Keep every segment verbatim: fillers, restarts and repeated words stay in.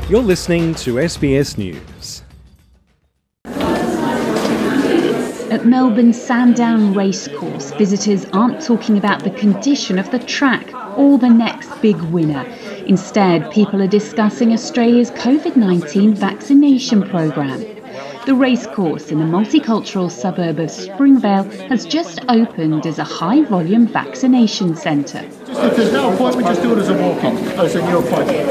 You're listening to S B S News. At Melbourne's Sandown Racecourse, visitors aren't talking about the condition of the track or the next big winner. Instead, people are discussing Australia's COVID nineteen vaccination programme. The racecourse in the multicultural suburb of Springvale has just opened as a high-volume vaccination centre. Just if there's no appointment, just do it as a walk-in. Oh, it's a new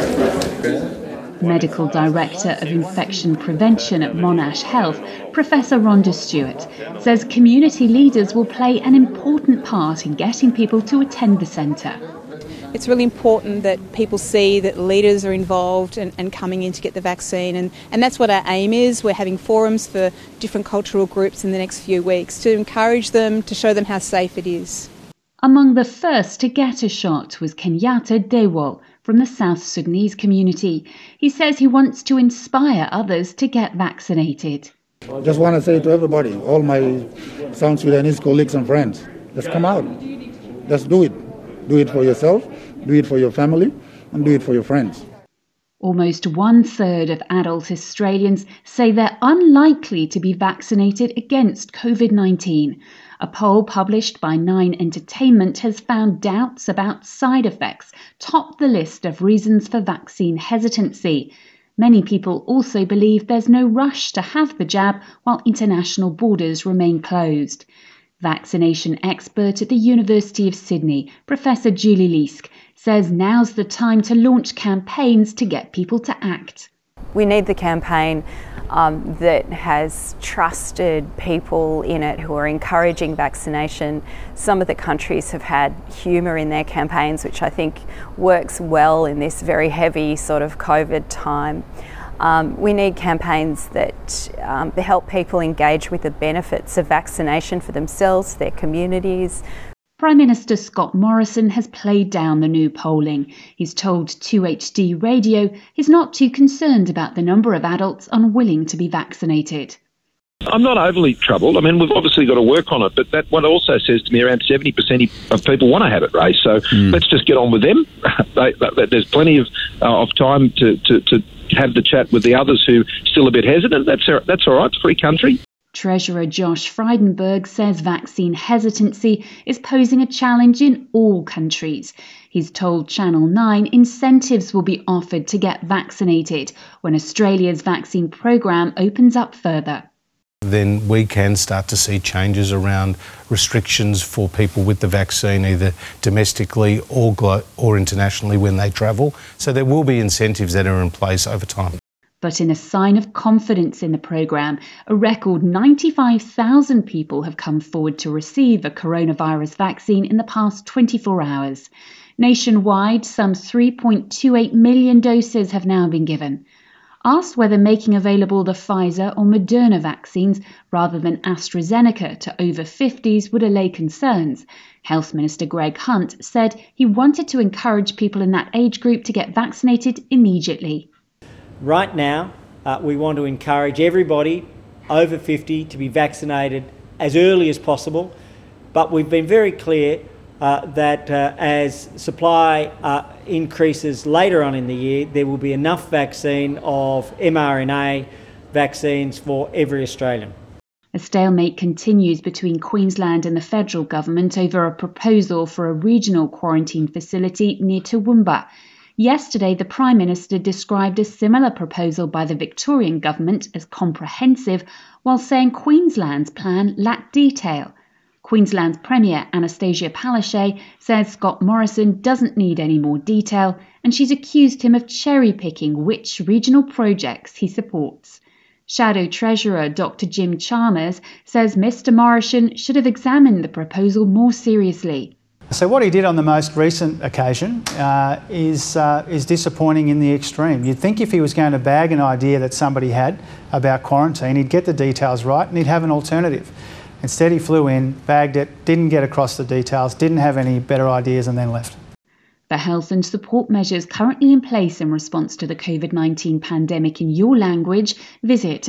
appointment. Medical Director of Infection Prevention at Monash Health, Professor Rhonda Stewart, says community leaders will play an important part in getting people to attend the centre. It's really important that people see that leaders are involved and, and coming in to get the vaccine, and, and that's what our aim is. We're having forums for different cultural groups in the next few weeks to encourage them, to show them how safe it is. Among the first to get a shot was Kenyatta Dewal from the South Sudanese community. He says he wants to inspire others to get vaccinated. I just want to say to everybody, all my South Sudanese colleagues and friends, let's come out. Let's do it. Do it for yourself, do it for your family, and do it for your friends. Almost one-third of adult Australians say they're unlikely to be vaccinated against COVID nineteen. A poll published by Nine Entertainment has found doubts about side effects top the list of reasons for vaccine hesitancy. Many people also believe there's no rush to have the jab while international borders remain closed. Vaccination expert at the University of Sydney, Professor Julie Leask, says now's the time to launch campaigns to get people to act. We need the campaign um, that has trusted people in it who are encouraging vaccination. Some of the countries have had humour in their campaigns, which I think works well in this very heavy sort of COVID time. Um, we need campaigns that um, help people engage with the benefits of vaccination for themselves, their communities. Prime Minister Scott Morrison has played down the new polling. He's told two H D Radio he's not too concerned about the number of adults unwilling to be vaccinated. I'm not overly troubled. I mean, we've obviously got to work on it, but that what also says to me around seventy percent of people want to have it, Ray. So mm. let's just get on with them. they, they, there's plenty of uh, of time to, to, to have the chat with the others who are still a bit hesitant. That's that's all right. It's a free country. Treasurer Josh Frydenberg says vaccine hesitancy is posing a challenge in all countries. He's told Channel nine incentives will be offered to get vaccinated when Australia's vaccine program opens up further. Then we can start to see changes around restrictions for people with the vaccine, either domestically or glo- or internationally when they travel. So there will be incentives that are in place over time. But in a sign of confidence in the programme, a record ninety-five thousand people have come forward to receive a coronavirus vaccine in the past twenty-four hours. Nationwide, some three point two eight million doses have now been given. Asked whether making available the Pfizer or Moderna vaccines rather than AstraZeneca to over fifties would allay concerns, Health Minister Greg Hunt said he wanted to encourage people in that age group to get vaccinated immediately. Right now, uh, we want to encourage everybody over fifty to be vaccinated as early as possible, but we've been very clear Uh, that uh, as supply uh, increases later on in the year, there will be enough vaccine of mRNA vaccines for every Australian. A stalemate continues between Queensland and the federal government over a proposal for a regional quarantine facility near Toowoomba. Yesterday, the Prime Minister described a similar proposal by the Victorian government as comprehensive, while saying Queensland's plan lacked detail. Queensland's Premier Anastasia Palaszczuk says Scott Morrison doesn't need any more detail, and she's accused him of cherry-picking which regional projects he supports. Shadow Treasurer Doctor Jim Chalmers says Mr Morrison should have examined the proposal more seriously. So what he did on the most recent occasion uh, is, uh, is disappointing in the extreme. You'd think if he was going to bag an idea that somebody had about quarantine, he'd get the details right and he'd have an alternative. Instead, he flew in, bagged it, didn't get across the details, didn't have any better ideas and then left. For health and support measures currently in place in response to the COVID nineteen pandemic in your language, visit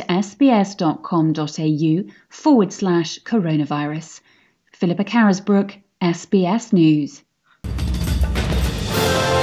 sbs.com.au forward slash coronavirus. Philippa Carisbrook, S B S News.